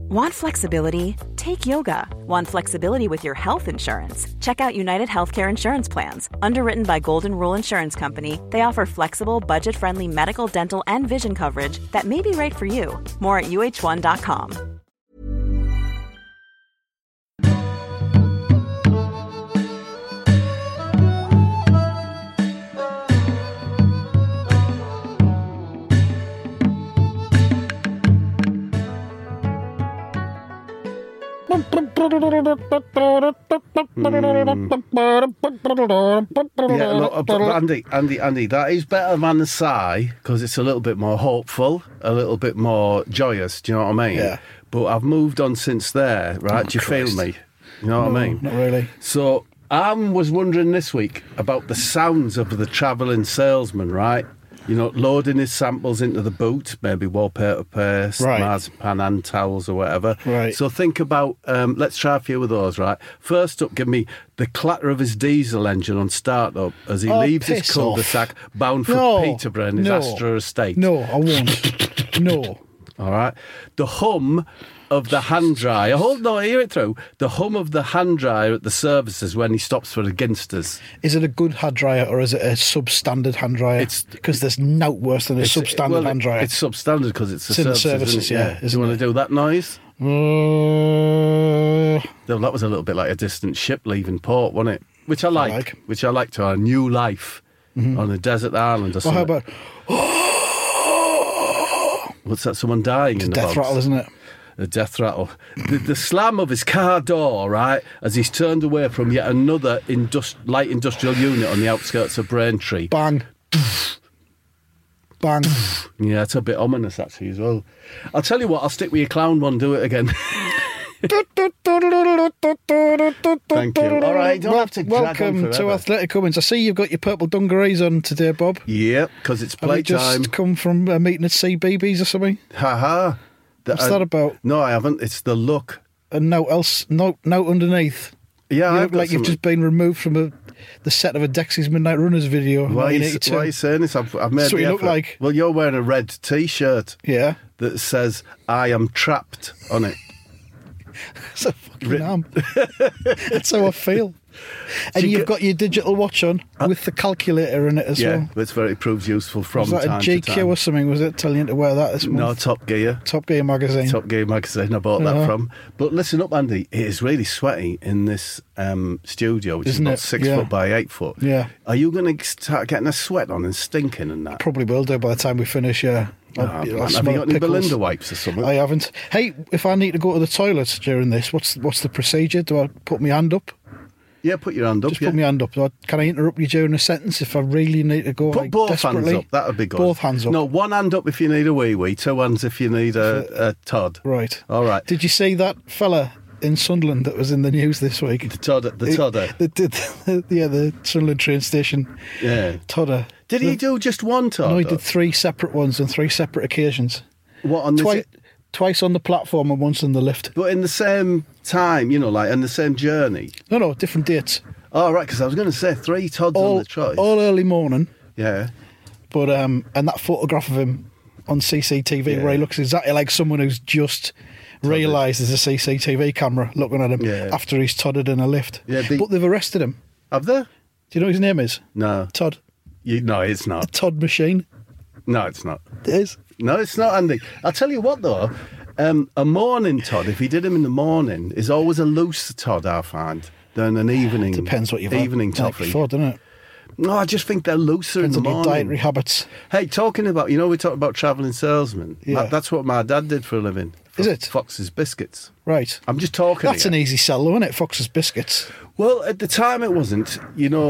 Want flexibility? Take yoga. Want flexibility with your health insurance? Check out United Healthcare Insurance Plans. Underwritten by Golden Rule Insurance Company, they offer flexible, budget-friendly medical, dental, and vision coverage that may be right for you. More at uh1.com. Andy, that is better than the sigh because it's a little bit more hopeful, a little bit more joyous. Do you know what I mean? Yeah. But I've moved on since there, right? Do you feel me? You know what I mean? Not really. So I was wondering this week about the sounds of the travelling salesman, right? You know, loading his samples into the boot, maybe wallpaper paste, marzipan, hand towels or whatever. Right. So think about, let's try a few of those, right? First up, give me the clatter of his diesel engine on start-up as he leaves his cul-de-sac bound for Peterborough in his Astra estate. No, I won't. No. All right. The hum of the hand dryer. Hear it through. The hum of the hand dryer at the services when he stops for the Ginsters. Is it a good hand dryer or is it a substandard hand dryer? Because there's no worse than a substandard hand dryer. It's substandard because it's in the services, yeah. Do you want to do that noise? That was a little bit like a distant ship leaving port, wasn't it? Which I like. Which I like to our new life on a desert island or something. Well, how about... What's that? Someone dying in the death rattle, isn't it? The death rattle. The slam of his car door, right, as he's turned away from yet another light industrial unit on the outskirts of Braintree. Bang. Bang. Yeah, it's a bit ominous, actually, as well. I'll tell you what, I'll stick with your clown one, do it again. Thank you. All right, don't have to drag Welcome to Athletic Cummins. I see you've got your purple dungarees on today, Bob. Yeah, because it's playtime. Have you just come from a meeting at CBeebies or something? Ha-ha. What's that about? No, I haven't. It's the look. And note underneath. Yeah, you look like you've just been removed from the set of a Dexys Midnight Runners video. Why are you saying this? I've made That's what you look effort. like. Well, you're wearing a red T-shirt. Yeah. That says, I am trapped on it. That's a fucking arm. That's how I feel. And you've got your digital watch on with the calculator in it as well. Yeah, it proves useful from time to time. Was that a GQ or something? Was it telling you to wear that this month? No, Top Gear. Top Gear magazine. Top Gear magazine I bought that from. But listen up, Andy. It is really sweaty in this studio, which is about 6 foot by 8 foot. Yeah. Are you going to start getting a sweat on and stinking and that? I probably will do by the time we finish, yeah. Have you got any Belinda wipes or something? I haven't. Hey, if I need to go to the toilet during this, what's the procedure? Do I put my hand up? Yeah, put your hand up. Just put my hand up. Can I interrupt you during a sentence if I really need to go? Put both hands up. That would be good. Both hands up. No, one hand up if you need a wee-wee, 2 hands if you need a Todd. Right. All right. Did you see that fella in Sunderland that was in the news this week? The Todder. The Sunderland train station. Yeah. Todder. Did he do just one Todd? No, he did 3 separate ones on 3 separate occasions. What, on this? Twice on the platform and once on the lift. But in the same time, like in the same journey? No, different dates. Oh, right, because I was going to say 3 Todds on the trot. All early morning. Yeah. But, and that photograph of him on CCTV where he looks exactly like someone who's just realised there's a CCTV camera looking at him after he's todded in a lift. Yeah, but they've arrested him. Have they? Do you know what his name is? No. Todd. No, it's not. The Todd machine. No, it's not. It is. No, it's not, Andy. I'll tell you what, though. A morning Todd, if he did him in the morning, is always a looser Todd, I find, than an evening. Depends what you've evening had toffee. Before, doesn't it? No, I just think they're looser in the morning. Dietary habits. Hey, talking about, we talked about travelling salesmen. Yeah. That's what my dad did for a living. Is it? Fox's Biscuits. Right. I'm just talking. That's an easy sell, though, isn't it? Fox's Biscuits. Well, at the time it wasn't.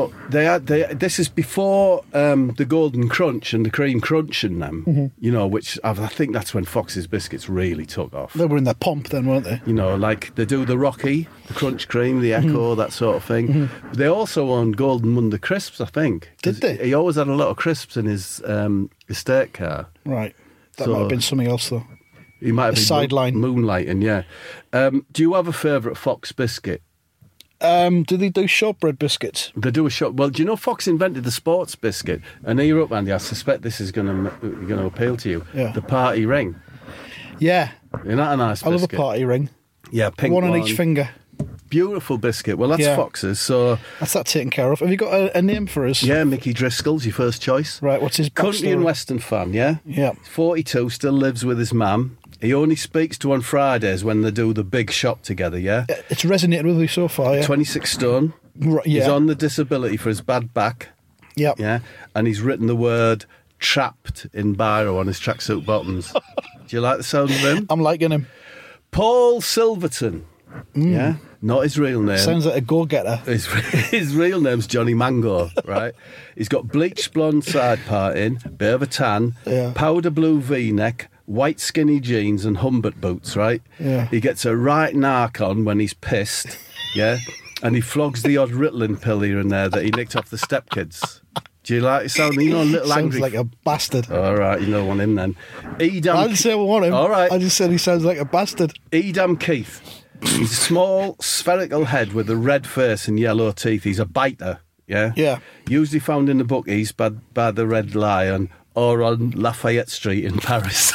This is before the Golden Crunch and the Cream Crunch and them. Which I think that's when Fox's Biscuits really took off. They were in their pomp then, weren't they? Like they do the Rocky, the Crunch Cream, the Echo, that sort of thing. They also owned Golden Wonder Crisps, I think. Did they? He always had a lot of crisps in his estate car. Right. That might have been something else, though. He might have been sideline moonlighting, yeah. Do you have a favourite Fox biscuit? Do they do shortbread biscuits? They do Well, do you know Fox invented the sports biscuit? And here up, Andy, I suspect this is going to appeal to you. Yeah. The party ring. Yeah. Isn't that a nice biscuit? I love a party ring. Yeah, pink one on each finger. Beautiful biscuit. Well, that's Fox's, so... That's that taken care of. Have you got a name for us? Yeah, Mickey Driscoll's your first choice. Right, what's his backstory? Country and Western fan, yeah? Yeah. 42, still lives with his mum. He only speaks to on Fridays when they do the big shop together, yeah? It's resonated with you so far, yeah? 26 stone. Right, yeah. He's on the disability for his bad back. Yep. Yeah. And he's written the word trapped in biro on his tracksuit bottoms. Do you like the sound of him? I'm liking him. Paul Silverton. Yeah. Not his real name. Sounds like a go-getter. His real name's Johnny Mango, right? He's got bleached blonde side parting, bit of a tan, powder blue V-neck, white skinny jeans and Humbert boots, right? Yeah. He gets a right narc on when he's pissed, yeah? And he flogs the odd Ritalin pill here and there that he nicked off the stepkids. Do you like it? Sound, a little angry? Sounds like a bastard. All right, you don't want him then. Edam. I didn't say I want him. All right. I just said he sounds like a bastard. Edam Keith. He's a small, spherical head with a red face and yellow teeth. He's a biter, yeah? Yeah. Usually found in the bookies by the Red Lion or on Lafayette Street in Paris.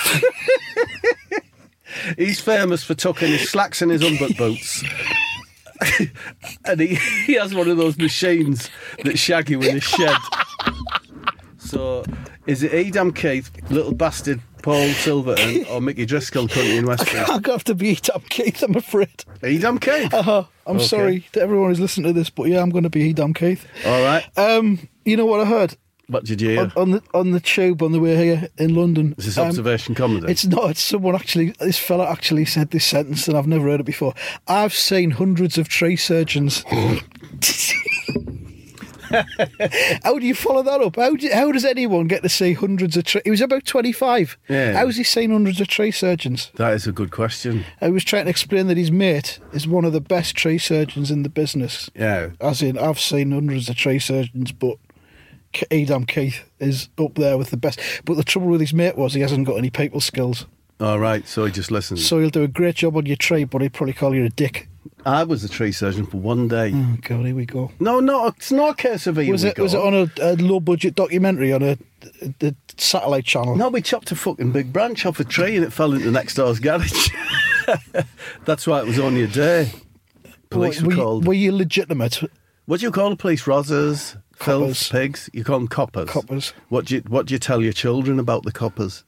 He's famous for tucking his slacks in his Humbert boots. And he has one of those machines that shag you in his shed. So, is it Edam Keith, little bastard Paul Silverton, or Mickey Driscoll, Country and Western? I'm going to have to be Edam Keith, I'm afraid. Edam Keith? I'm sorry to everyone who's listening to this, but yeah, I'm going to be Edam Keith. All right. You know what I heard? What did you hear? On the tube on the way here in London. Is this observation comedy? It's not. It's someone actually. This fella actually said this sentence, and I've never heard it before. I've seen hundreds of tree surgeons. How do you follow that up? How does anyone get to see hundreds of tree? He was about 25. Yeah. How has he seen hundreds of tree surgeons? That is a good question. I was trying to explain that his mate is one of the best tree surgeons in the business. Yeah. As in, I've seen hundreds of tree surgeons, but Edam Keith is up there with the best. But the trouble with his mate was he hasn't got any people skills. All right, so he just listens. So he'll do a great job on your tree, but he'd probably call you a dick. I was a tree surgeon for one day. Oh, God, here we go. No, it's not a case of Was it on a low-budget documentary on a satellite channel? No, we chopped a fucking big branch off a tree and it fell into next door's garage. That's why it was only a day. Police were called. Were you legitimate? What do you call the police? Rozzers? Coppers. Filth, pigs? You call them coppers? Coppers. What do you tell your children about the coppers?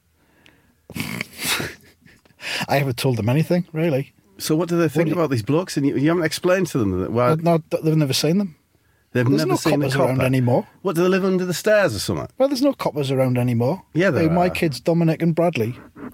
I haven't told them anything, really. So what do they think about these blokes? And you haven't explained to them that... Well, no, they've never seen them. There's never seen a copper around anymore. What, do they live under the stairs or something? Well, there's no coppers around anymore. Yeah, there are. My kids, Dominic and Bradley.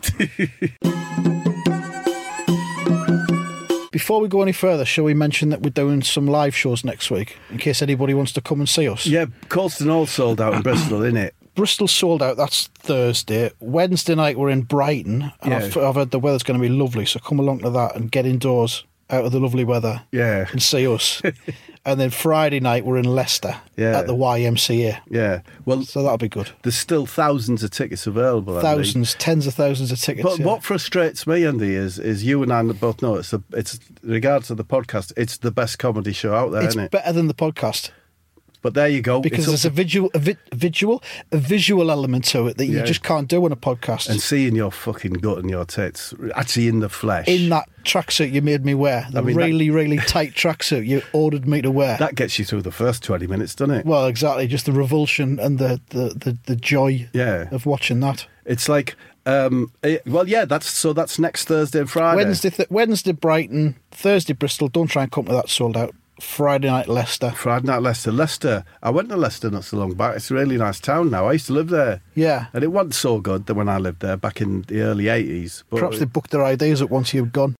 Before we go any further, shall we mention that we're doing some live shows next week, in case anybody wants to come and see us? Yeah, Colston all sold out in Bristol, isn't it? Bristol sold out, that's Thursday. Wednesday night we're in Brighton, and I've heard the weather's going to be lovely, so come along to that and get indoors out of the lovely weather and see us. And then Friday night we're in Leicester at the YMCA. Yeah, well, so that'll be good. There's still thousands of tickets available. Thousands, tens of thousands of tickets. But what frustrates me, Andy, is you and I both know it's regards to the podcast, it's the best comedy show out there, isn't it? It's better than the podcast. But there you go. Because there's a visual element to it that you just can't do on a podcast. And seeing your fucking gut and your tits, actually in the flesh. In that tracksuit you made me wear. Really tight tracksuit you ordered me to wear. That gets you through the first 20 minutes, doesn't it? Well, exactly. Just the revulsion and the joy of watching that. It's like, that's next Thursday and Friday. Wednesday Brighton, Thursday Bristol. Don't try and come to that sold out. Friday night Leicester. Leicester. I went to Leicester not so long back. It's a really nice town now. I used to live there. Yeah. And it wasn't so good when I lived there back in the early 80s. But perhaps they booked their IDs up once you've gone.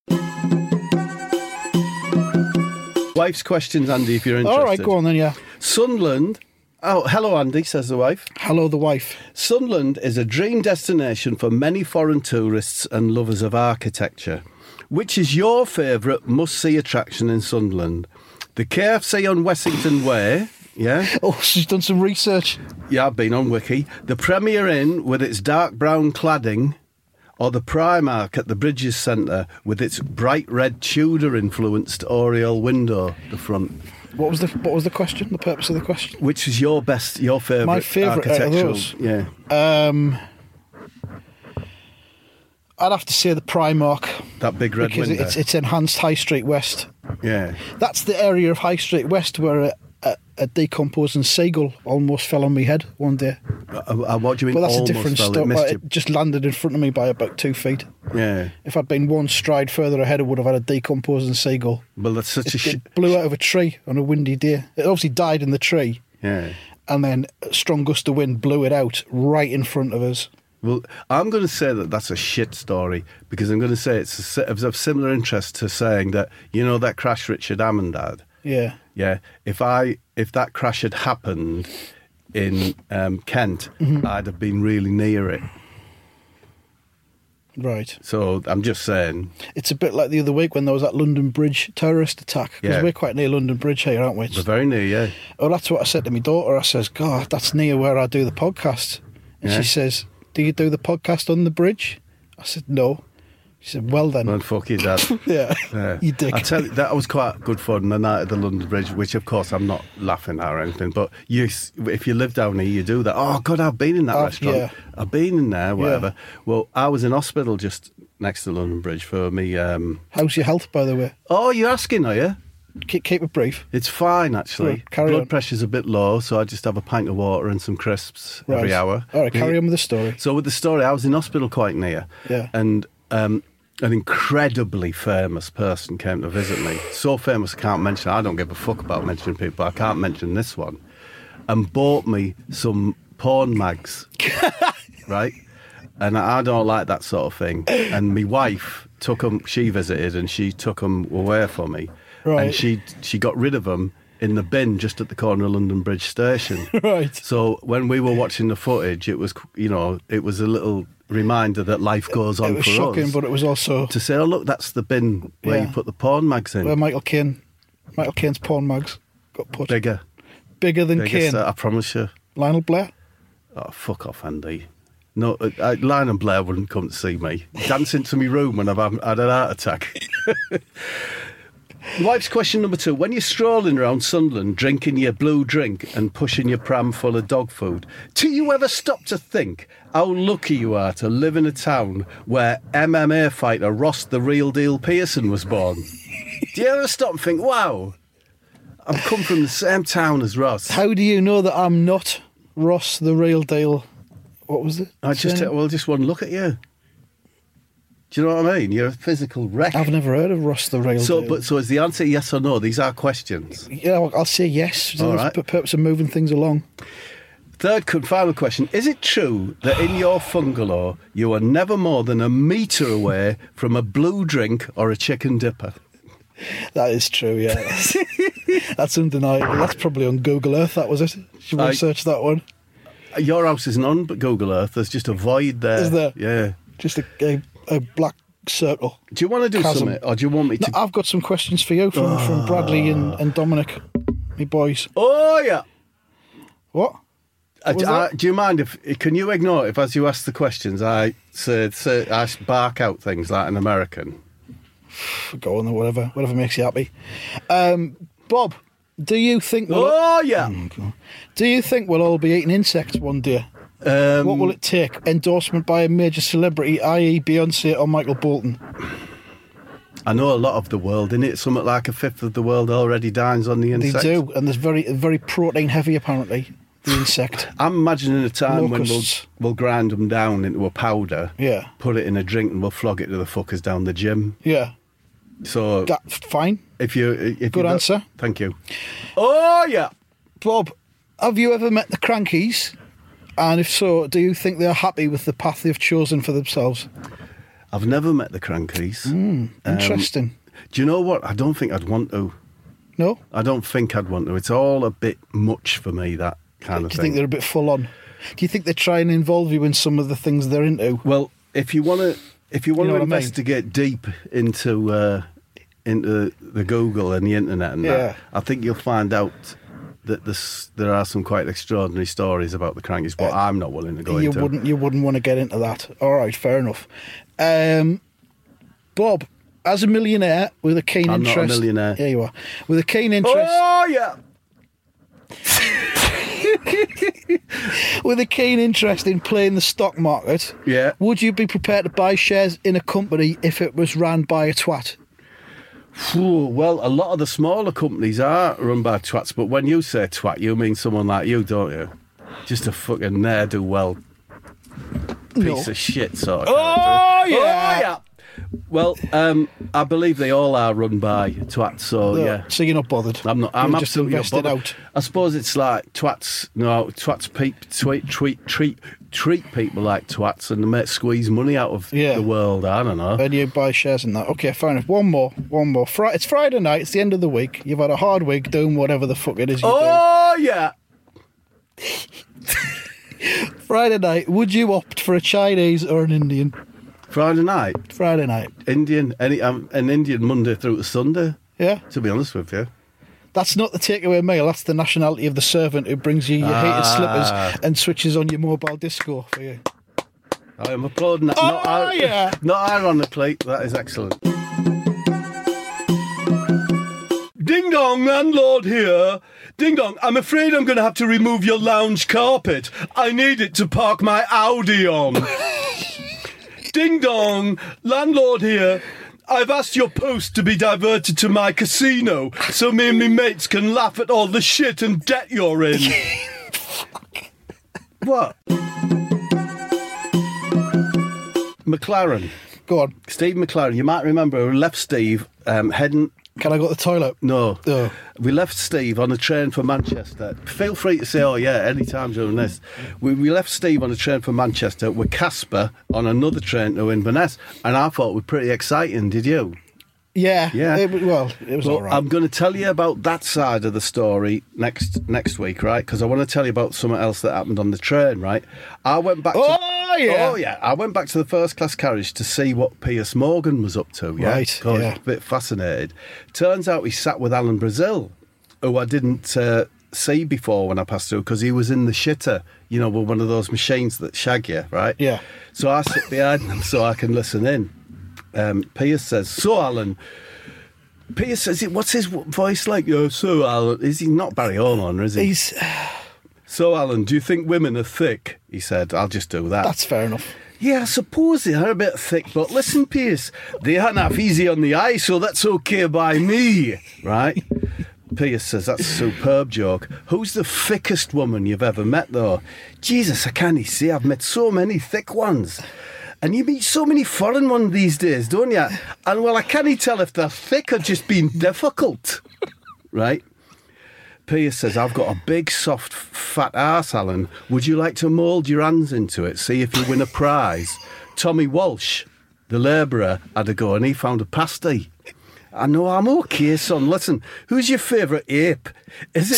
Wife's questions, Andy, if you're interested. All right, go on then, yeah. Sunderland. Oh, hello, Andy, says the wife. Hello, the wife. Sunderland is a dream destination for many foreign tourists and lovers of architecture. Which is your favourite must-see attraction in Sunderland? The KFC on Wessington Way, yeah? Oh, she's done some research. Yeah, I've been on Wiki. The Premier Inn with its dark brown cladding, or the Primark at the Bridges Centre with its bright red Tudor-influenced oriel window at the front. What was the question? The purpose of the question? Which is your favourite? My favourite architectural? out of those? Yeah. I'd have to say the Primark. That big red window. Because it's enhanced High Street West. Yeah. That's the area of High Street West where a decomposing seagull almost fell on my head one day. What do you mean? Well, that's almost a different story. It just landed in front of me by about 2 feet. Yeah. If I'd been one stride further ahead, I would have had a decomposing seagull. Well, that's such It blew out of a tree on a windy day. It obviously died in the tree. Yeah. And then a strong gust of wind blew it out right in front of us. Well, I'm going to say that that's a shit story because I'm going to say it's of similar interest to saying that, you know, that crash Richard Hammond had. Yeah. Yeah. If that crash had happened in Kent, I'd have been really near it. Right. So I'm just saying. It's a bit like the other week when there was that London Bridge terrorist attack. Because we're quite near London Bridge here, aren't we? We're very near, yeah. Oh, that's what I said to my daughter. I says, God, that's near where I do the podcast. And she says, do you do the podcast on the bridge? I said, no. She said, well then. Well, fuck you, Dad. Yeah, you dick. I tell you, that was quite good fun, the night at the London Bridge, which, of course, I'm not laughing at or anything, but if you live down here, you do that. Oh, God, I've been in that restaurant. Yeah. I've been in there, whatever. Yeah. Well, I was in hospital just next to London Bridge for me... How's your health, by the way? Oh, you're asking, are you? Keep it brief. It's fine, actually. Right, carry Blood on. pressure's a bit low, so I just have a pint of water and some crisps every hour. All right, carry on with the story. So with the story, I was in hospital quite near. Yeah. And an incredibly famous person came to visit me. So famous I can't mention. I don't give a fuck about mentioning people. I can't mention this one. And bought me some porn mags. Right? And I don't like that sort of thing. And my wife took them, she visited, and she took them away for me. Right. And she got rid of them in the bin just at the corner of London Bridge Station. Right. So when we were watching the footage, it was, you know, it was a little reminder that life goes on for us. It was shocking, but it was also... To say, oh, look, that's the bin where you put the porn mags in. Where Michael Caine's porn mags got put. Bigger than Caine. I promise you. Lionel Blair? Oh, fuck off, Andy. No, Lionel Blair wouldn't come to see me. Dance into my room when I've had an heart attack. Wife's question number 2. When you're strolling around Sunderland, drinking your blue drink and pushing your pram full of dog food, do you ever stop to think how lucky you are to live in a town where MMA fighter Ross the Real Deal Pearson was born? Do you ever stop and think, wow, I've come from the same town as Ross? How do you know that I'm not Ross the Real Deal? What was it? Just one look at you. Do you know what I mean? You're a physical wreck. I've never heard of Ross the Real Deal. So is the answer yes or no? These are questions. Yeah, I'll say yes. All right. For the purpose of moving things along. Third and final question. Is it true that in your bungalow you are never more than a metre away from a blue drink or a chicken dipper? That is true, yeah. That's undeniable. That's probably on Google Earth, that was it? Should we search that one? Your house isn't on Google Earth. There's just a void there. Is there? Yeah. Just a black circle. Do you want to do something, or do you want me to? No, I've got some questions for you from Bradley and Dominic, me boys. Oh yeah. What? Do you mind can you ignore it if, as you ask the questions, I bark out things like an American? Go on, whatever makes you happy. Bob, do you think? Do you think we'll all be eating insects one day? What will it take? Endorsement by a major celebrity, i.e. Beyonce or Michael Bolton? I know a lot of the world, innit? Something like a fifth of the world already dines on the insect. They do, and there's very protein heavy, apparently, the insect. I'm imagining a time when we'll grind them down into a powder, put it in a drink, and we'll flog it to the fuckers down the gym. Yeah. So that's fine. Good answer. Thank you. Oh, yeah. Bob, have you ever met the Crankies? And if so, do you think they're happy with the path they've chosen for themselves? I've never met the Crankies. Interesting. Do you know what? I don't think I'd want to. No? I don't think I'd want to. It's all a bit much for me, that kind of thing. Do you think they're a bit full on? Do you think they try and involve you in some of the things they're into? Well, if you want to investigate deep into the Google and the internet and that, I think you'll find out that there are some quite extraordinary stories about the Crankies, but I'm not willing to go into. You wouldn't want to get into that. All right, fair enough. Bob, as a millionaire with a keen interest... I'm not a millionaire. Yeah, you are. With a keen interest... Oh, yeah! With a keen interest in playing the stock market, would you be prepared to buy shares in a company if it was run by a twat? Well, a lot of the smaller companies are run by twats, but when you say twat, you mean someone like you, don't you? Just a fucking ne'er-do-well piece of shit sort of character. Yeah. Oh, yeah. Well, I believe they all are run by twats, so yeah. So you're not bothered? I'm just absolutely not bothered. Out. I suppose it's like twats treat people like twats and they make squeeze money out of the world. I don't know. And you buy shares in that. Okay, fair enough. One more. It's Friday night. It's the end of the week. You've had a hard week doing whatever the fuck it is you do. Oh, yeah. Friday night, would you opt for a Chinese or an Indian? Friday night? Indian. An Indian Monday through to Sunday. Yeah. To be honest with you. That's not the takeaway meal. That's the nationality of the servant who brings you your heated slippers and switches on your mobile disco for you. I am applauding that. Not ironically. That is excellent. Ding dong, landlord here. Ding dong, I'm afraid I'm going to have to remove your lounge carpet. I need it to park my Audi on. Ding dong, landlord here. I've asked your post to be diverted to my casino so me and me mates can laugh at all the shit and debt you're in. What? McLaren. Go on. Steve McLaren. You might remember we left Steve heading... Can I go to the toilet? No. We left Steve on a train for Manchester. Feel free to say, oh yeah, any time during this. We left Steve on a train for Manchester with Casper on another train to Inverness. And I thought it was pretty exciting, did you? Yeah. It was all right. I'm going to tell you about that side of the story next week, right? Because I want to tell you about something else that happened on the train, right? I went back I went back to the first class carriage to see what Piers Morgan was up to, yeah? Right, I was a bit fascinated. Turns out he sat with Alan Brazil, who I didn't see before when I passed through, because he was in the shitter, you know, with one of those machines that shag you, right? Yeah. So I sit behind him so I can listen in. Piers says, so Alan... Piers says, what's his voice like? So Alan... Is he not Barry Ormond, is he? So, Alan, do you think women are thick? He said, I'll just do that. That's fair enough. Yeah, I suppose they are a bit thick, but listen, Piers, they aren't half easy on the eye, so that's okay by me, right? Piers says, that's a superb joke. Who's the thickest woman you've ever met, though? Jesus, I can't see. I've met so many thick ones. And you meet so many foreign ones these days, don't you? And, well, I can't tell if they're thick or just being difficult, right? Piers says, I've got a big, soft, fat arse, Alan. Would you like to mould your hands into it, see if you win a prize? Tommy Walsh, the labourer, had a go and he found a pasty. I know, I'm okay, son. Listen, who's your favourite ape? Is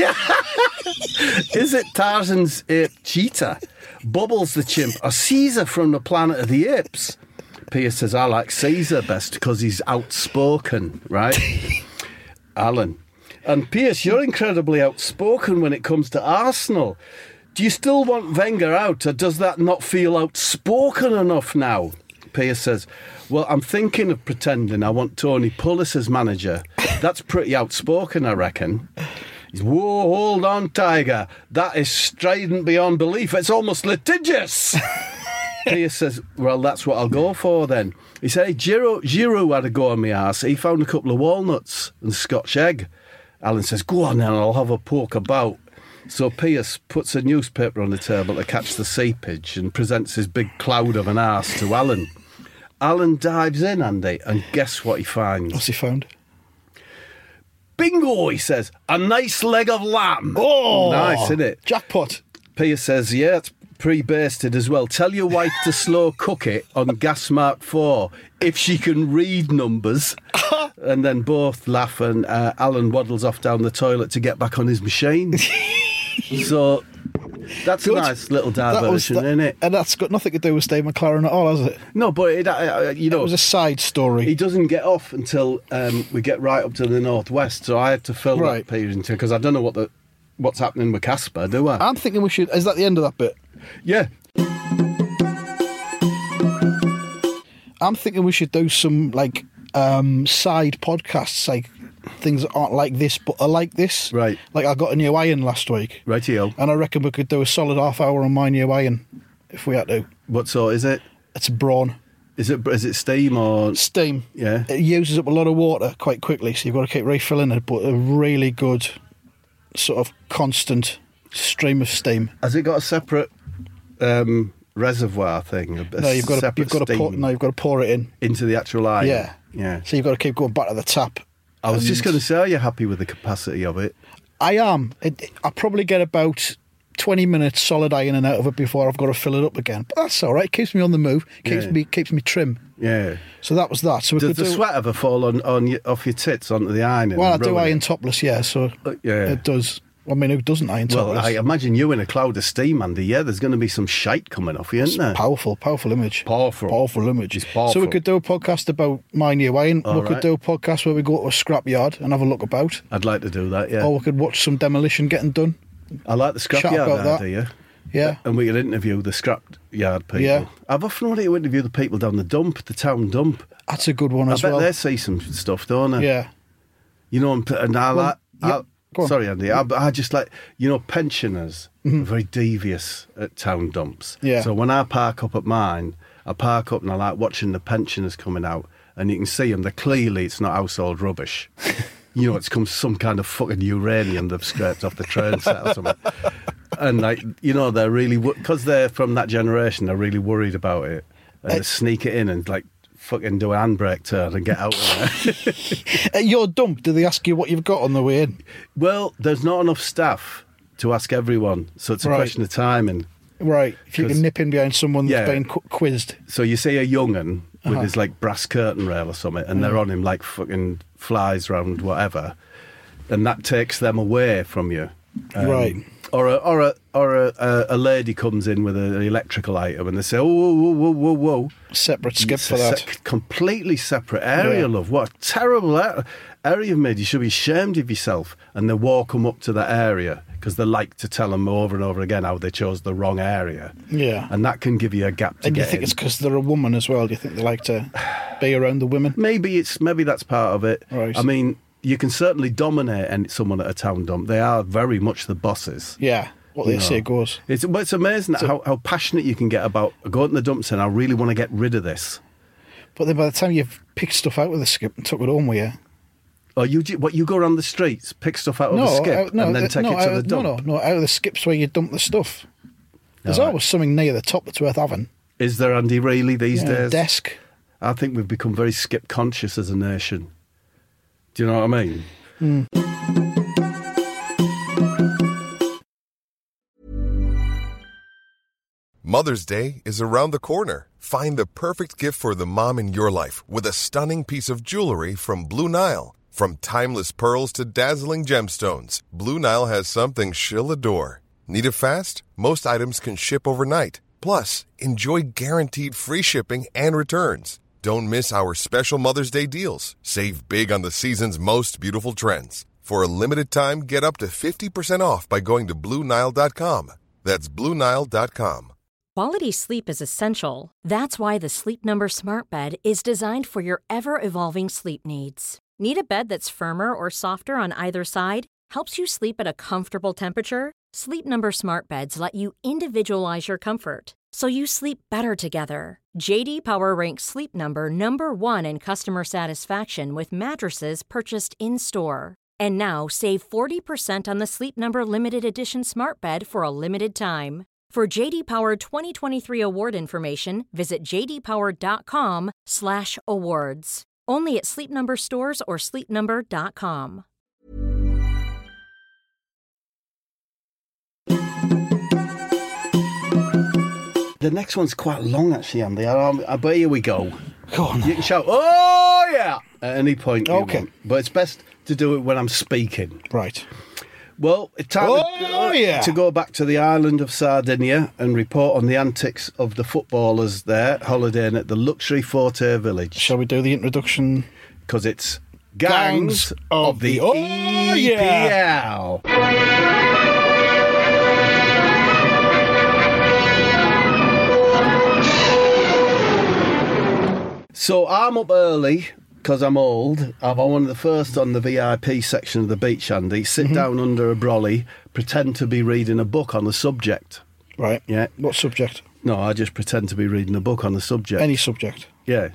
it Tarzan's ape Cheetah, Bubbles the chimp, or Caesar from the Planet of the Apes? Piers says, I like Caesar best because he's outspoken, right? Alan. And Piers, you're incredibly outspoken when it comes to Arsenal. Do you still want Wenger out, or does that not feel outspoken enough now? Piers says, well, I'm thinking of pretending I want Tony Pulis as manager. That's pretty outspoken, I reckon. He's, whoa, hold on, Tiger. That is strident beyond belief. It's almost litigious. Piers says, well, that's what I'll go for then. He said, hey, Giroud had a go on my arse. He found a couple of walnuts and Scotch egg. Alan says, go on then, I'll have a poke about. So Piers puts a newspaper on the table to catch the seepage and presents his big cloud of an arse to Alan. Alan dives in, Andy, and guess what he finds? What's he found? Bingo, he says, a nice leg of lamb. Oh, nice, isn't it? Jackpot. Piers says, yeah, it's pre-basted as well. Tell your wife to slow cook it on gas mark 4 if she can read numbers. And then both laugh and Alan waddles off down the toilet to get back on his machine. So that's good. A nice little diversion, isn't it? And that's got nothing to do with Steve McLaren at all, has it? No, but it was a side story. He doesn't get off until we get right up to the northwest, so I had to fill that period into, because I don't know what's happening with Casper, do I? I'm thinking we should... Is that the end of that bit? Yeah. I'm thinking we should do some, side podcasts, things that aren't like this but are like this. Right. Like I got a new iron last week. Rightio. And I reckon we could do a solid half hour on my new iron if we had to. What sort is it? It's a Braun. Is it steam or... Steam. Yeah. It uses up a lot of water quite quickly, so you've got to keep refilling it, but a really good sort of constant stream of steam. Has it got a separate reservoir thing? No, you've got to pour it into the actual iron. Yeah. So you've got to keep going back to the tap. I was just going to say, are you happy with the capacity of it? I am. I probably get about 20 minutes solid ironing out of it before I've got to fill it up again. But that's all right. It keeps me on the move. Keeps me trim. Yeah. So that was that. So does the sweat ever fall off your tits onto the iron? Well, I do iron topless, yeah. So it does. I mean, who doesn't iron topless? Well, I imagine you in a cloud of steam, Andy. Yeah, there's going to be some shite coming off you, isn't there? Powerful image. Powerful image. It's powerful. So we could do a podcast about my new iron. We could do a podcast where we go to a scrapyard and have a look about. I'd like to do that, yeah. Or we could watch some demolition getting done. I like the scrapyard idea. Yeah. And we could interview the scrapyard people. Yeah. I've often wanted to interview the people down the dump, the town dump. That's a good one as well. I bet they see some stuff, don't they? Yeah. You know, and sorry, Andy. I just like, pensioners are very devious at town dumps. Yeah. So when I park up at mine, I park up and I like watching the pensioners coming out, and you can see them. It's not household rubbish. It's come some kind of fucking uranium they've scraped off the train set or something. And they're really, because they're from that generation, they're really worried about it. And they sneak it in and fucking do a handbrake turn and get out of there. At your dump, do they ask you what you've got on the way in? Well, there's not enough staff to ask everyone, so it's a question of timing. Right, if you can nip in behind someone that's being quizzed. So you see a young'un with his brass curtain rail or something, and they're on him like fucking flies round whatever, and that takes them away from you. Right. Or a lady comes in with an electrical item and they say, whoa. Separate skip for that. Completely separate area, love. What a terrible area you've made. You should be ashamed of yourself. And they walk them up to that area because they like to tell them over and over again how they chose the wrong area. Yeah. And that can give you a gap to get in. And you think it's because they're a woman as well? Do you think they like to be around the women? Maybe that's part of it. Right. I mean, you can certainly dominate someone at a town dump. They are very much the bosses. Yeah, what they say goes. It's amazing how passionate you can get about going to the dump saying, I really want to get rid of this. But then by the time you've picked stuff out with the skip and took it home with you... Or you go around the streets, pick stuff out of the skip and then take it to the dump? No, out of the skips where you dump the stuff. There's always something near the top that's worth having. Is there, Andy, really, these days? Desk. I think we've become very skip conscious as a nation. Do you know what I mean? Mother's Day is around the corner. Find the perfect gift for the mom in your life with a stunning piece of jewelry from Blue Nile. From timeless pearls to dazzling gemstones, Blue Nile has something she'll adore. Need it fast? Most items can ship overnight. Plus, enjoy guaranteed free shipping and returns. Don't miss our special Mother's Day deals. Save big on the season's most beautiful trends. For a limited time, get up to 50% off by going to BlueNile.com. That's BlueNile.com. Quality sleep is essential. That's why the Sleep Number Smart Bed is designed for your ever-evolving sleep needs. Need a bed that's firmer or softer on either side? Helps you sleep at a comfortable temperature? Sleep Number Smart Beds let you individualize your comfort, so you sleep better together. J.D. Power ranks Sleep Number number 1 in customer satisfaction with mattresses purchased in-store. And now, save 40% on the Sleep Number Limited Edition Smart Bed for a limited time. For J.D. Power 2023 award information, visit jdpower.com/awards. Only at Sleep Number stores or sleepnumber.com. The next one's quite long, actually, Andy. But here we go. Go on. You can shout, oh, yeah, at any point you want. But it's best to do it when I'm speaking. Right. Well, it's time to go back to the island of Sardinia and report on the antics of the footballers there, holidaying at the luxury Forte village. Shall we do the introduction? Because it's Gangs of the EPL. So I'm up early because I'm old, I'm one of the first on the VIP section of the beach, Andy. Sit down under a brolly, pretend to be reading a book on the subject. Right. Yeah. What subject? No, I just pretend to be reading a book on the subject. Any subject. Yeah.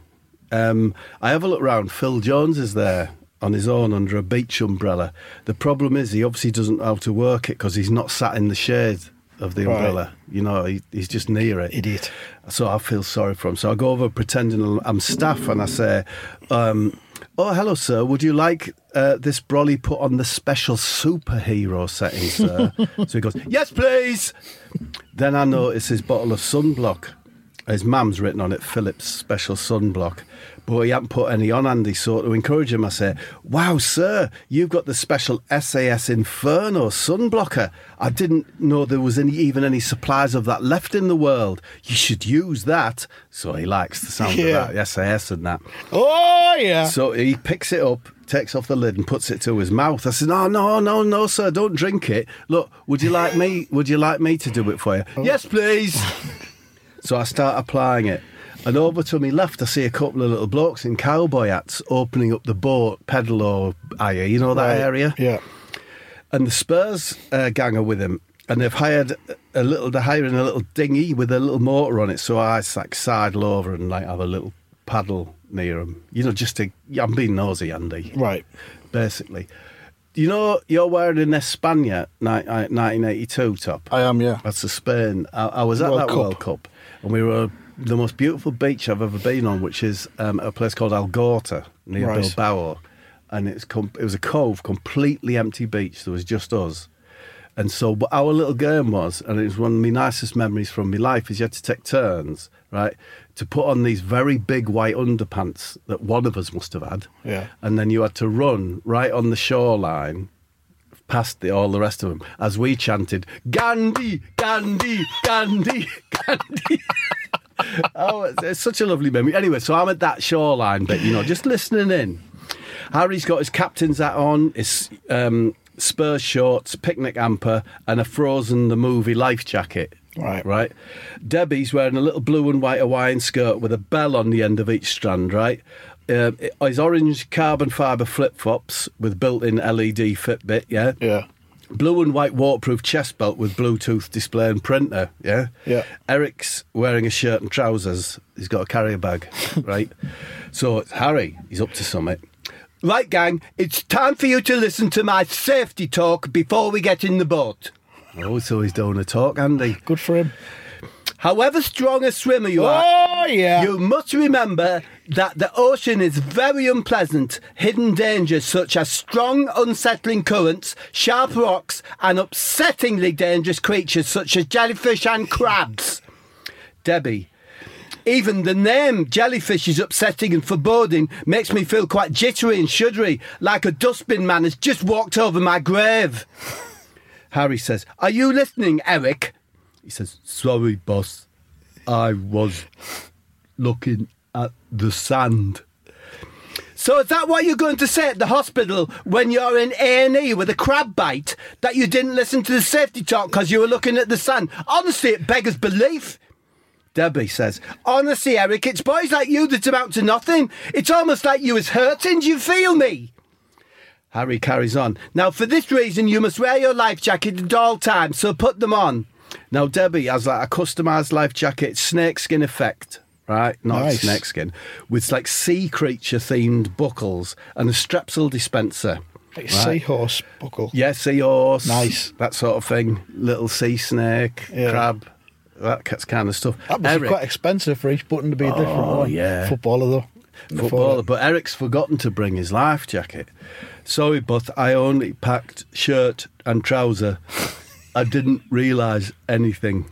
I have a look round. Phil Jones is there on his own under a beach umbrella. The problem is he obviously doesn't know how to work it because he's not sat in the shade of the umbrella. You know, he's just near it. Idiot. So I feel sorry for him. So I go over pretending I'm staff and I say, oh, hello, sir. Would you like this brolly put on the special superhero setting, sir? So he goes, yes, please. Then I notice his bottle of sunblock. His mum's written on it, Philip's special sunblock. But he hadn't put any on, Andy. So to encourage him, I say, wow, sir, you've got the special SAS Inferno sunblocker. I didn't know there was even any supplies of that left in the world. You should use that. So he likes the sound of that, the SAS and that. Oh, yeah. So he picks it up, takes off the lid and puts it to his mouth. I said, no, sir, don't drink it. Look, would you like me to do it for you? Oh. Yes, please. So I start applying it. And over to my left, I see a couple of little blokes in cowboy hats opening up the boat, pedal or you know that area? Yeah. And the Spurs gang are with him. And they're hiring a little dinghy with a little motor on it. So I like sidle over and like have a little paddle near them. You know, I'm being nosy, Andy. Right. Basically. You know, you're wearing an España 1982 top. I am, yeah. That's a Spain. I was at World Cup. And we were the most beautiful beach I've ever been on, which is a place called Algorta near Bilbao. And it was a cove, completely empty beach. There was just us. And so our little game was, and it was one of my nicest memories from my life, is you had to take turns, right, to put on these very big white underpants that one of us must have had. Yeah. And then you had to run right on the shoreline past all the rest of them as we chanted, Gandhi, Gandhi, Gandhi, Gandhi. Oh, it's such a lovely memory. Anyway, so I'm at that shoreline bit, just listening in. Harry's got his captain's hat on, his Spurs shorts, picnic hamper, and a Frozen the movie life jacket. Right. Debbie's wearing a little blue and white Hawaiian skirt with a bell on the end of each strand, right? His orange carbon fibre flip-flops with built-in LED Fitbit, yeah? Yeah. Blue and white waterproof chest belt with Bluetooth display and printer, yeah? Yeah. Eric's wearing a shirt and trousers. He's got a carrier bag, right? So it's Harry, he's up to something. Right, gang, it's time for you to listen to my safety talk before we get in the boat. Oh, so he's doing a talk, Andy. Good for him. However strong a swimmer you are, you must remember that the ocean is very unpleasant. Hidden dangers such as strong, unsettling currents, sharp rocks, and upsettingly dangerous creatures such as jellyfish and crabs. Debbie, even the name jellyfish is upsetting and foreboding, makes me feel quite jittery and shuddery, like a dustbin man has just walked over my grave. Harry says, are you listening, Eric? He says, sorry, boss. I was looking at the sand. So is that what you're going to say at the hospital when you're in A&E with a crab bite? That you didn't listen to the safety talk because you were looking at the sand? Honestly, it beggars belief. Debbie says, honestly, Eric, it's boys like you that amount to nothing. It's almost like you was hurting. Do you feel me? Harry carries on. Now, for this reason, you must wear your life jacket at all times, so put them on. Now, Debbie has like a customised life jacket, snakeskin effect, right? Not snakeskin, with like sea creature themed buckles and a Strepsil dispenser. Like seahorse buckle. Yeah, seahorse. Nice. That sort of thing. Little sea snake, crab, that kind of stuff. That must be quite expensive for each button to be a different one. Oh, yeah. Footballer, though. Footballer, but Eric's forgotten to bring his life jacket. Sorry, but I only packed shirt and trouser. I didn't realise anything.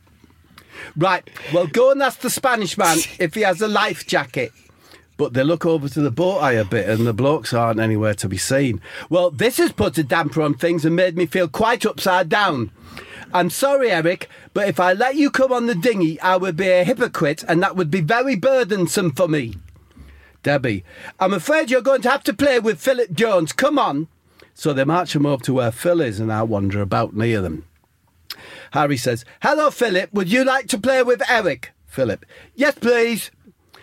Right, well, go and ask the Spanish man if he has a life jacket. But they look over to the boat hire bit and the blokes aren't anywhere to be seen. Well, this has put a damper on things and made me feel quite upside down. I'm sorry, Eric, but if I let you come on the dinghy, I would be a hypocrite and that would be very burdensome for me. Debbie, I'm afraid you're going to have to play with Philip Jones. Come on. So they march him up to where Phil is and I wander about near them. Harry says, hello, Philip. Would you like to play with Eric? Philip, yes, please.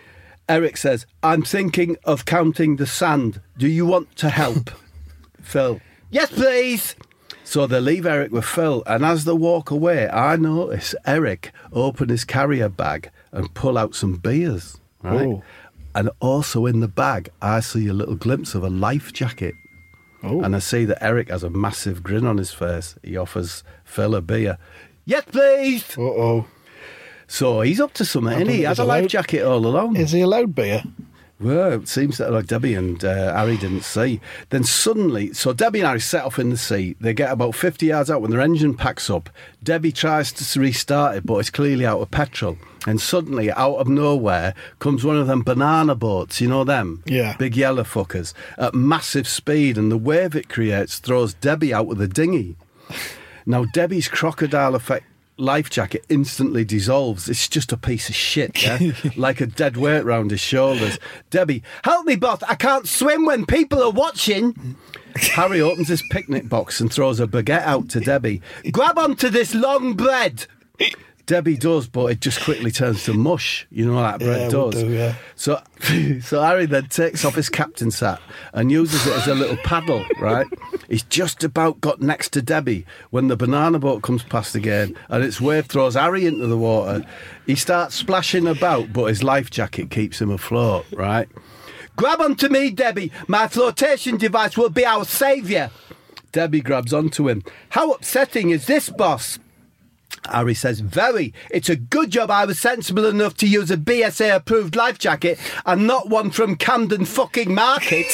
Eric says, I'm thinking of counting the sand. Do you want to help? Phil, yes, please. So they leave Eric with Phil, and as they walk away, I notice Eric open his carrier bag and pull out some beers, right? Oh. And also in the bag, I see a little glimpse of a life jacket. Oh. And I see that Eric has a massive grin on his face. He offers Phil a beer. Yes, please. Uh-oh. So he's up to something, isn't he? He had a life jacket all along. Is he allowed beer? Well, it seems that like Debbie and Harry didn't see. Then suddenly, so Debbie and Harry set off in the sea. They get about 50 yards out when their engine packs up. Debbie tries to restart it, but it's clearly out of petrol. And suddenly, out of nowhere, comes one of them banana boats, you know them? Yeah. Big yellow fuckers, at massive speed, and the wave it creates throws Debbie out of the dinghy. Now, Debbie's crocodile effect life jacket instantly dissolves. It's just a piece of shit, yeah? Like a dead weight round his shoulders. Debbie, help me, boss, I can't swim when people are watching. Harry opens his picnic box and throws a baguette out to Debbie. Grab onto this long bread. Debbie does, but it just quickly turns to mush. You know that bread does. Do, yeah. So Harry then takes off his captain's hat and uses it as a little paddle, right? He's just about got next to Debbie when the banana boat comes past again and its wave throws Harry into the water. He starts splashing about, but his life jacket keeps him afloat, right? Grab onto me, Debbie. My flotation device will be our saviour. Debbie grabs onto him. How upsetting is this, boss? Harry says, very. It's a good job I was sensible enough to use a BSA-approved life jacket and not one from Camden fucking Market.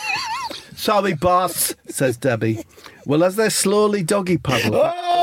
Sorry, boss, says Debbie. Well, as they slowly doggy paddle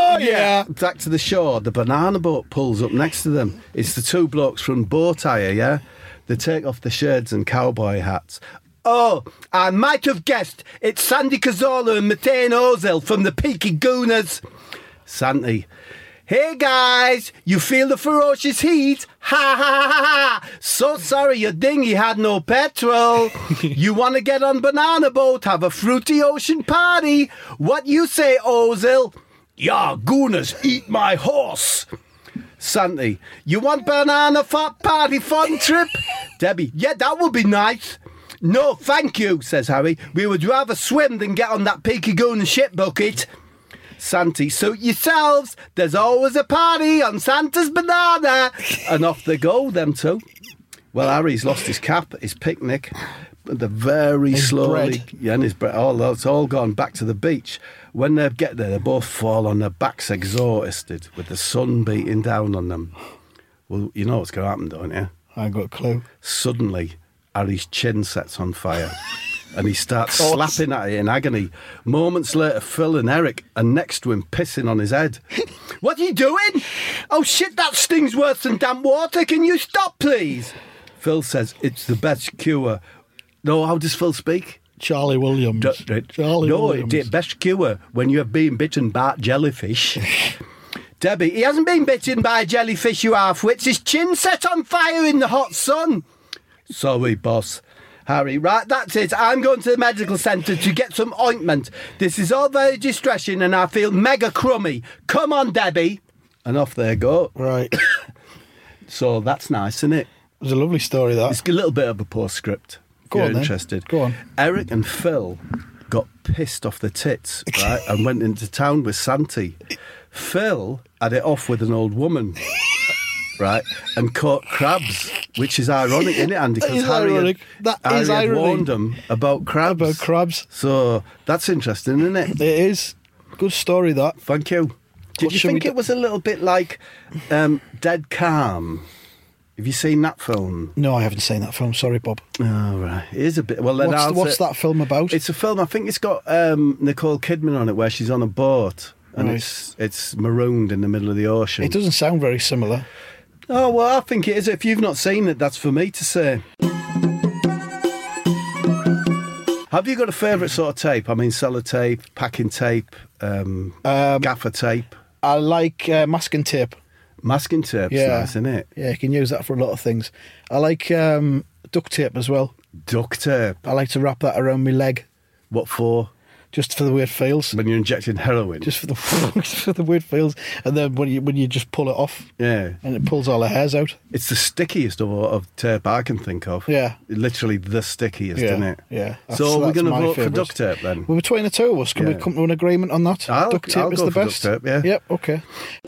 back to the shore, the banana boat pulls up next to them. It's the two blokes from Boat Hire, yeah? They take off the shirts and cowboy hats. Oh, I might have guessed. It's Sandy Cazorla and Matane Ozil from the Peaky Gooners. Sandy... Hey guys, you feel the ferocious heat? Ha ha ha ha! So sorry your dinghy had no petrol. You want to get on banana boat, have a fruity ocean party? What you say, Ozil? Ya gooners, eat my horse. Sandy, you want banana party fun trip? Debbie, yeah, that would be nice. No, thank you, says Harry. We would rather swim than get on that Peaky Gooner ship bucket. Santy, suit yourselves. There's always a party on Santa's banana. And off they go, them two. Well, Harry's lost his cap, his picnic. They're very his slowly... bread. Yeah, and his bread. It's all gone back to the beach. When they get there, they both fall on their backs exhausted with the sun beating down on them. Well, you know what's going to happen, don't you? I ain't got a clue. Suddenly, Harry's chin sets on fire. And he starts slapping at it in agony. Moments later, Phil and Eric are next to him, pissing on his head. What are you doing? Oh, shit, that stings worse than damp water. Can you stop, please? Phil says, it's the best cure. No, how does Phil speak? Charlie Williams. Williams. It's the best cure when you have been bitten by jellyfish. Debbie, he hasn't been bitten by a jellyfish, you half-wits. His chin set on fire in the hot sun. Sorry, boss. Harry, right, that's it. I'm going to the medical centre to get some ointment. This is all very distressing and I feel mega crummy. Come on, Debbie. And off they go. Right. So that's nice, isn't it? It was a lovely story, that. It's a little bit of a postscript. Go on, interested. Go on. Eric and Phil got pissed off the tits, right, and went into town with Santy. Phil had it off with an old woman. Right, and caught crabs, which is ironic, isn't it, Andy? Because Harry had warned them about crabs. So that's interesting, isn't it? It is. Good story, that. Thank you. Did you think it was a little bit like Dead Calm? Have you seen that film? No, I haven't seen that film. Sorry, Bob. Oh, right. It is a bit... Well, then what's that film about? It's a film, I think it's got Nicole Kidman on it, where she's on a boat and it's marooned in the middle of the ocean. It doesn't sound very similar. Oh, well, I think it is. If you've not seen it, that's for me to say. Have you got a favourite sort of tape? I mean, sellotape, packing tape, gaffer tape? I like masking tape. Masking tape's nice, isn't it? Yeah, you can use that for a lot of things. I like duct tape as well. Duct tape? I like to wrap that around my leg. What for? just for the way it feels. When you're injecting heroin, just for the way it feels, and then when you just pull it off, and it pulls all the hairs out. It's the stickiest of tape I can think of. Yeah, literally the stickiest, isn't it? Yeah. So we're going to vote for duct tape then. Well, between the two of us, can we come to an agreement on that? Duct tape is the best. Duct tape, yeah. Yep. Okay.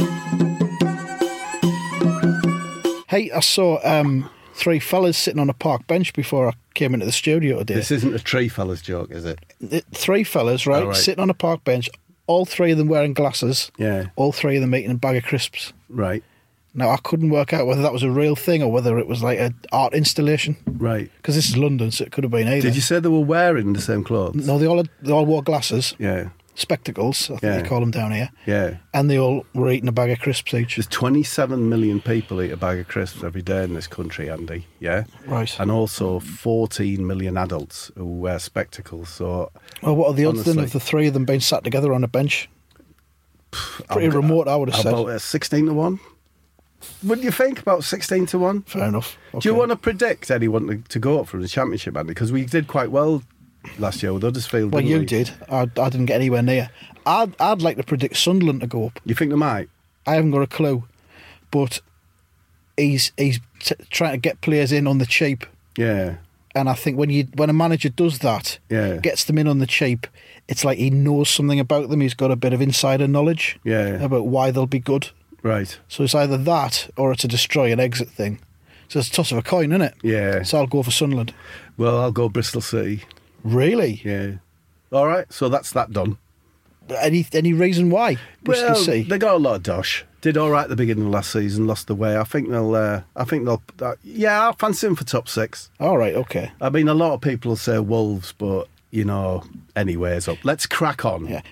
Hey, I saw 3 fellas sitting on a park bench before I came into the studio today. This isn't a tree fellas joke, is it? 3 fellas, right, sitting on a park bench, all 3 of them wearing glasses. Yeah. All 3 of them eating a bag of crisps. Right. Now, I couldn't work out whether that was a real thing or whether it was like an art installation. Right. Because this is London, so it could have been either. Did you say they were wearing the same clothes? No, they all wore glasses. Yeah. Spectacles, I think they call them down here. Yeah. And they all were eating a bag of crisps each. There's 27 million people eat a bag of crisps every day in this country, Andy. Yeah? Right. And also 14 million adults who wear spectacles. So, well, what are the odds then of the 3 of them being sat together on a bench? Pretty remote, I would have said. About 16 to 1? Wouldn't you think about 16 to 1? Fair enough. Okay. Do you want to predict anyone to go up from the Championship, Andy? Because we did quite well last year with Huddersfield. Well, you did. I didn't get anywhere near. I'd like to predict Sunderland to go up. You think they might? I haven't got a clue, but he's trying to get players in on the cheap. Yeah. And I think when a manager does that, gets them in on the cheap, it's like he knows something about them. He's got a bit of insider knowledge about why they'll be good. Right. So it's either that or it's a destroy and exit thing. So it's a toss of a coin, isn't it? Yeah. So I'll go for Sunderland. Well, I'll go Bristol City. Really? Yeah. All right. So that's that done. Any reason why? Bristol City? They got a lot of dosh. Did all right at the beginning of last season. Lost the way. I think they'll. Yeah, I'll fancy them for top 6. All right. Okay. I mean, a lot of people will say Wolves, but anyways up. Let's crack on. Yeah.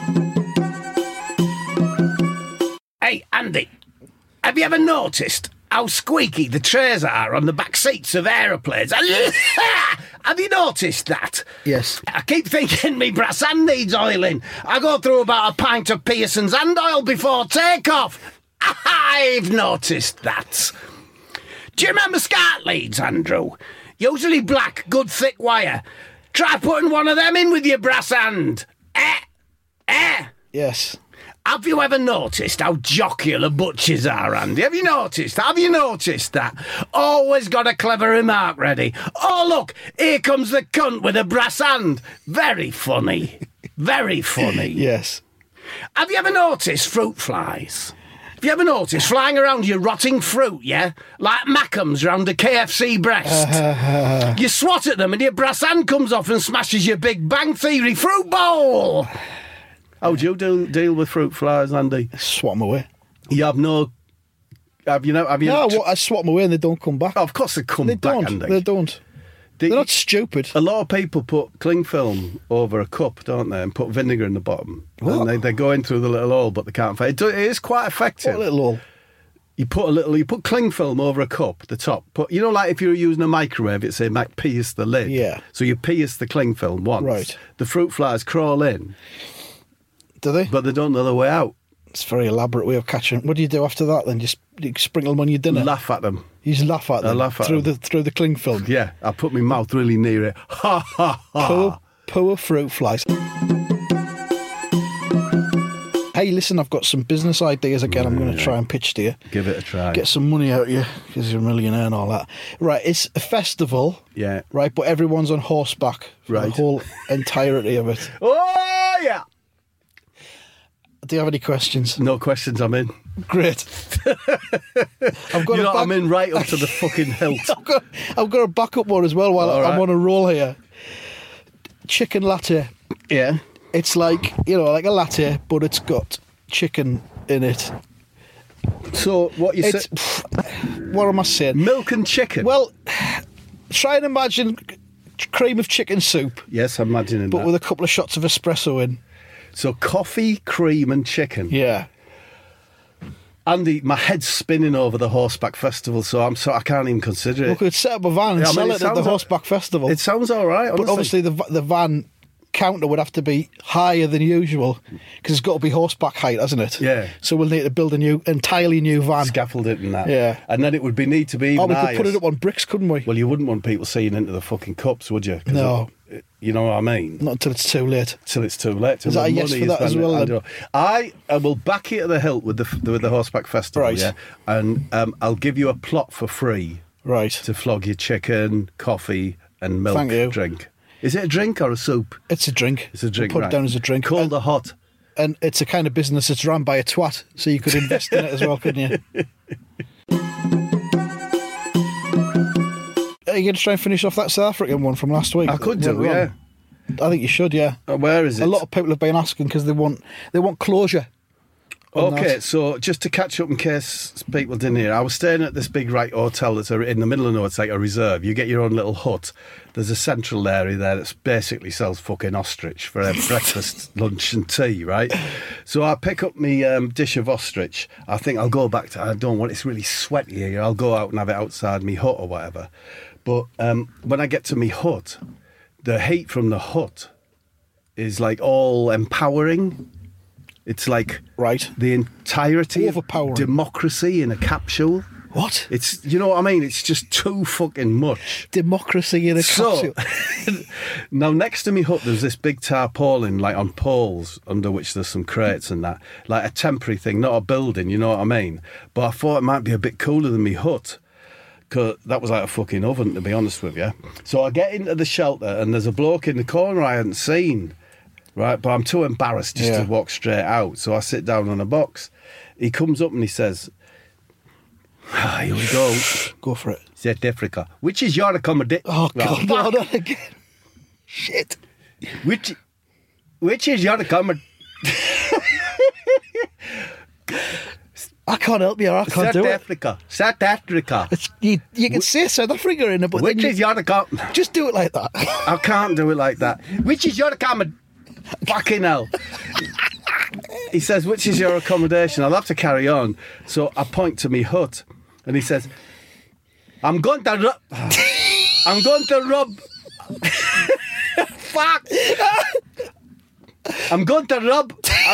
Hey, Andy, have you ever noticed how squeaky the trays are on the back seats of aeroplanes? Have you noticed that? Yes. I keep thinking me brass hand needs oiling. I go through about a pint of Pearson's hand oil before takeoff. I've noticed that. Do you remember SCART leads, Andrew? Usually black, good thick wire. Try putting one of them in with your brass hand. Yes. Have you ever noticed how jocular butchers are, Andy? Have you noticed that? Always got a clever remark ready. Oh, look, here comes the cunt with a brass hand. Very funny. Very funny. Yes. Have you ever noticed fruit flies? Have you ever noticed flying around your rotting fruit, yeah? Like Mackems round a KFC breast. You swat at them and your brass hand comes off and smashes your Big Bang Theory fruit bowl. How do you deal with fruit flies, Andy? Swat them away. You have no... Have you? I swat them away and they don't come back. Oh, of course they come back, Andy. They don't. They're not stupid. A lot of people put cling film over a cup, don't they, and put vinegar in the bottom. What? And they go in through the little hole, but they can't find it. It is quite effective. What little hole? You put cling film over a cup, the top. Like if you were using a microwave, it'd say pierce the lid. Yeah. So you pierce the cling film once. Right. The fruit flies crawl in. Do they? But they don't know the way out. It's a very elaborate way of catching. What do you do after that then? You sprinkle them on your dinner? Laugh at them. You just laugh at them? Through the cling film? Yeah, I put my mouth really near it. Ha, ha, ha. Poor fruit flies. Hey, listen, I've got some business ideas again. I'm going to try and pitch to you. Give it a try. Get some money out of you, because you're a millionaire and all that. Right, it's a festival. Yeah. Right, but everyone's on horseback. Right. The whole entirety of it. Oh, yeah. Do you have any questions? No questions, I'm in. Great. I'm in right up to the fucking hilt. I've got a backup one as well while I'm on a roll here. Chicken latte. Yeah. It's like a latte, but it's got chicken in it. So what you say? What am I saying? Milk and chicken. Well, try and imagine cream of chicken soup. Yes, I'm imagining but that. with a couple of shots of espresso in. So coffee, cream and chicken. Yeah. Andy, my head's spinning over the Horseback Festival, so I can't even consider it. We could set up a van and sell it at the Horseback Festival. It sounds all right, honestly. But obviously the van counter would have to be higher than usual because it's got to be horseback height, hasn't it? Yeah. So we'll need to build entirely new van. Scaffold it and that. Yeah. And then it would need to be even we higher. could put it up on bricks, couldn't we? Well, you wouldn't want people seeing into the fucking cups, would you? No. You know what I mean? Not until it's too late. Till it's too late. Is that a yes for that as well? I will back you to the hilt with the Horseback Festival, right. Yeah? And I'll give you a plot for free. Right. To flog your chicken, coffee and milk. Thank you. Drink. Is it a drink or a soup? It's a drink. It's a drink, We'll put right. it down as a drink. Cold or hot? And it's a kind of business that's run by a twat, so you could invest in it as well, couldn't you? Are you going to try and finish off that South African one from last week? I could do, yeah. I think you should, yeah. Where is it? A lot of people have been asking because they want closure. Okay, so just to catch up in case people didn't hear, I was staying at this big hotel that's in the middle of nowhere. It's like a reserve. You get your own little hut. There's a central area there that basically sells fucking ostrich for breakfast, lunch and tea, right? So I pick up my dish of ostrich. I think I'll go back to, I don't want, it's really sweaty here. I'll go out and have it outside my hut or whatever. But when I get to my hut, the heat from the hut is like all empowering. It's like the entirety of democracy in a capsule. What? It's, you know what I mean? It's just too fucking much. Democracy in a capsule. Now, next to me hut, there's this big tarpaulin, like on poles, under which there's some crates and that. Like a temporary thing, not a building, you know what I mean? But I thought it might be a bit cooler than me hut. Because that was like a fucking oven, to be honest with you. So I get into the shelter and there's a bloke in the corner I hadn't seen. Right, but I'm too embarrassed just to walk straight out. So I sit down on a box. He comes up and he says, here we go. Go for it. South Africa. Which is your accommodation? Oh, God, no, not again. Shit. Which is your accommodation? I can't help you. I can't do it. South Africa. You can say South Africa in it, but which is your accommodation? Just do it like that. I can't do it like that. Which is your accommodation? Fucking hell. He says, which is your accommodation? I'll have to carry on. So I point to me hut and he says, I'm going to rub. Fuck. I'm going to rub.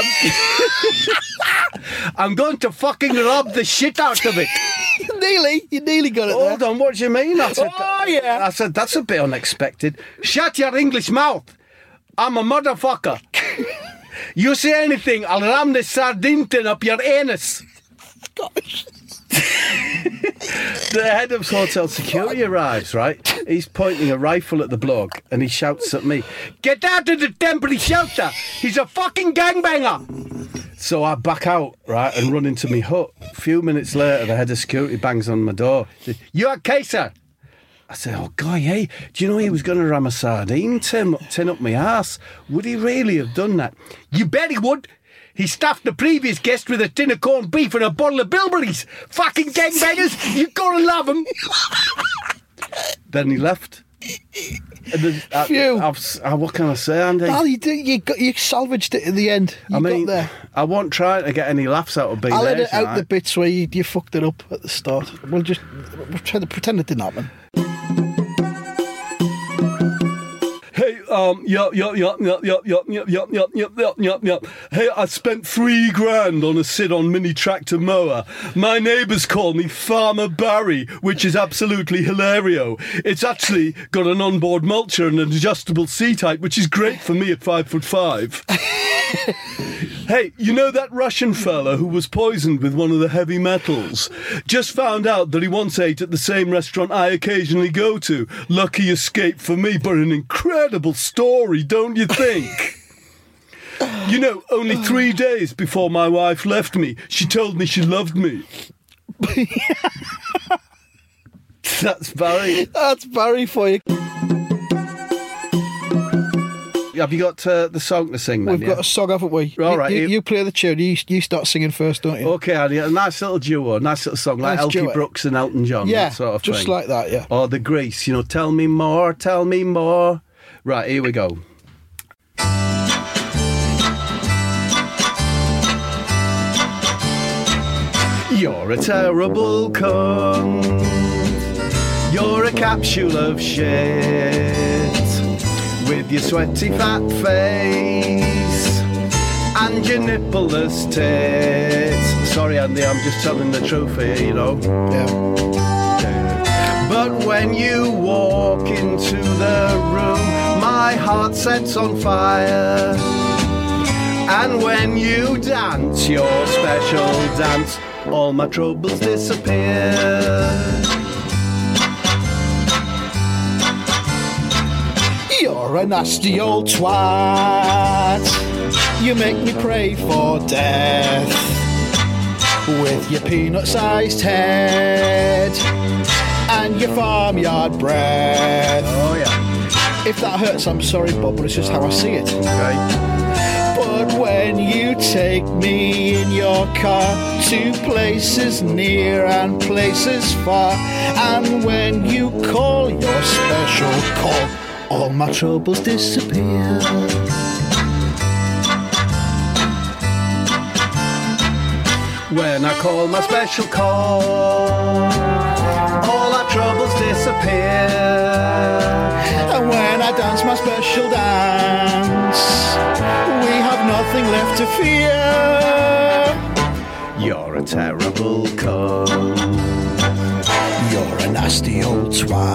I'm going to fucking rub the shit out of it. You nearly got it. Hold on, what do you mean? I said, that's a bit unexpected. Shut your English mouth. I'm a motherfucker. You say anything, I'll ram the sardine tin up your anus. Gosh. The head of hotel security arrives, right? He's pointing a rifle at the bloke and he shouts at me, get out of the temporary shelter. He's a fucking gangbanger. So I back out, right, and run into me hut. A few minutes later, the head of security bangs on my door. He says, you okay, sir? I said, oh, guy, hey, do you know he was going to ram a sardine tin up my arse? Would he really have done that? You bet he would. He stuffed the previous guest with a tin of corned beef and a bottle of bilberries. Fucking gangbangers, you gotta love them. Then he left. What can I say, Andy? Well, you salvaged it in the end. You got there. I won't try to get any laughs out of being I'll there. edit out the bits where you fucked it up at the start. We'll try to pretend it didn't happen. Hey, Hey, I spent $3,000 on a sit-on mini tractor mower. My neighbours call me Farmer Barry, which is absolutely hilario. It's actually got an onboard mulcher and an adjustable seat height, which is great for me at 5'5". Hey, you know that Russian fella who was poisoned with one of the heavy metals? Just found out that he once ate at the same restaurant I occasionally go to. Lucky escape for me, but an incredible story, don't you think? You know, only 3 days before my wife left me, she told me she loved me. That's Barry. That's Barry for you. Have you got the song to sing then? We've got a song, haven't we? All right. You play the tune. You start singing first, don't you? Okay, Andy. A nice little duo, nice little song, like Elkie Brooks and Elton John. Yeah, that sort of just thing. like that, yeah. Or the Grease, you know, tell me more, tell me more. Right, here we go. You're a terrible cunt. You're a capsule of shit. with your sweaty fat face and your nippleless tits. Sorry, Andy, I'm just telling the truth here, you know. Yeah. But when you walk into the room, my heart sets on fire. And when you dance your special dance, all my troubles disappear. You're a nasty old twat. You make me pray for death with your peanut-sized head and your farmyard breath. Oh yeah. If that hurts, I'm sorry, Bob, but it's just how I see it. Okay. But when you take me in your car to places near and places far, and when you call your special call, all my troubles disappear. When I call my special call, all our troubles disappear. And when I dance my special dance, we have nothing left to fear. You're a terrible cunt. You're a nasty old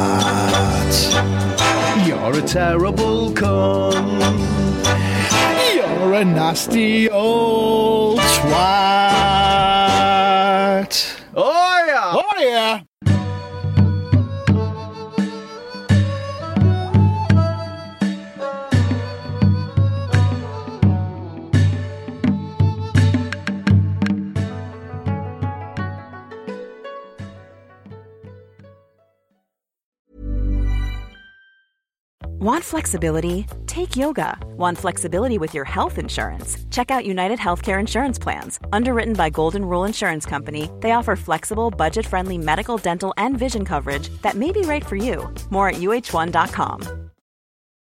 twat. You're a terrible cunt. You're a nasty old twat. Oh yeah! Oh yeah! Want flexibility? Take yoga. Want flexibility with your health insurance? Check out United Healthcare Insurance Plans. Underwritten by Golden Rule Insurance Company, they offer flexible, budget-friendly medical, dental, and vision coverage that may be right for you. More at UH1.com.